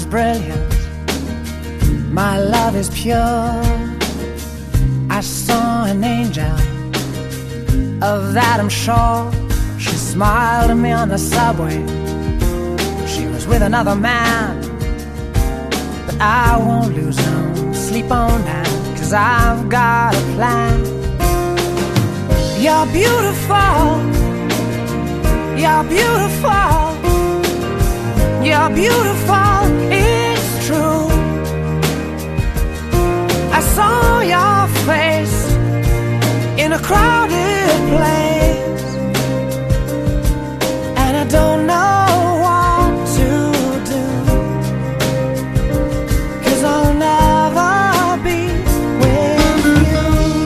brilliant, my love is pure. I saw an angel, of that I'm sure. She smiled at me on the subway. She was with another man, but I won't lose no sleep on that, 'cause I've got a plan. You're beautiful, you're beautiful, you're beautiful, it's true. I saw your face in a crowded place, and I don't know what to do, 'cause I'll never be with you.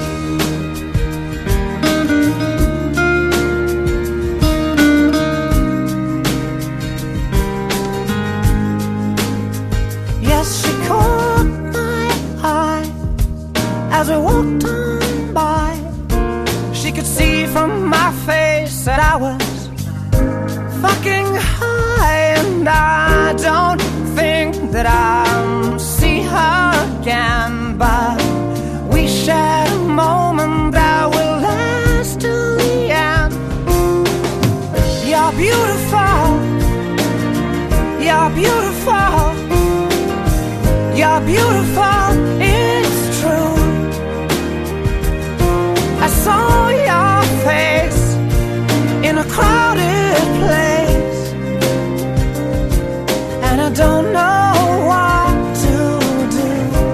Yes, she caught my eye as we walked on by. She could see from my face that I was fucking high, and I don't think that I'll see her again, but we shared a moment that will last till the end. You're beautiful, you're beautiful, you're beautiful, it's true. I saw your face in a crowded place, and I don't know what to do,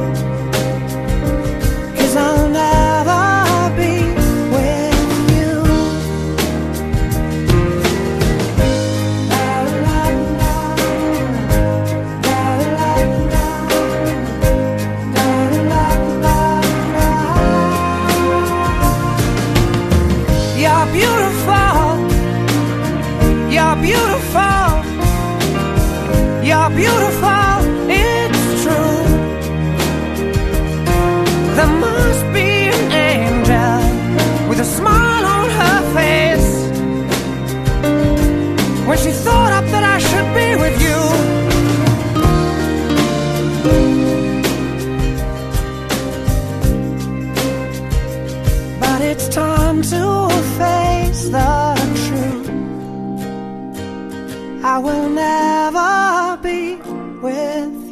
'cause I'll never be with you. You're beautiful, you're beautiful, you're beautiful, it's true. There must be an angel with a smile on her face when she thought up that I should be with you. But it's time to face the truth. I will never be with you.